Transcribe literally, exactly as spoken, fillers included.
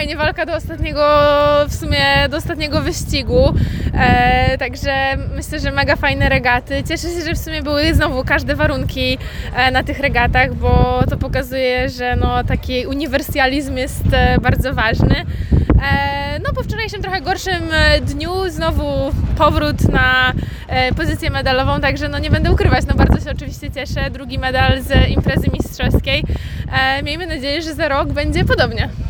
fajnie, walka do ostatniego, w sumie do ostatniego wyścigu, e, także myślę, że mega fajne regaty. Cieszę się, że w sumie były znowu każde warunki e, na tych regatach, bo to pokazuje, że no, taki uniwersalizm jest e, bardzo ważny. E, no po wczorajszym trochę gorszym dniu znowu powrót na e, pozycję medalową, także no nie będę ukrywać, no bardzo się oczywiście cieszę. Drugi medal z imprezy mistrzowskiej. E, miejmy nadzieję, że za rok będzie podobnie.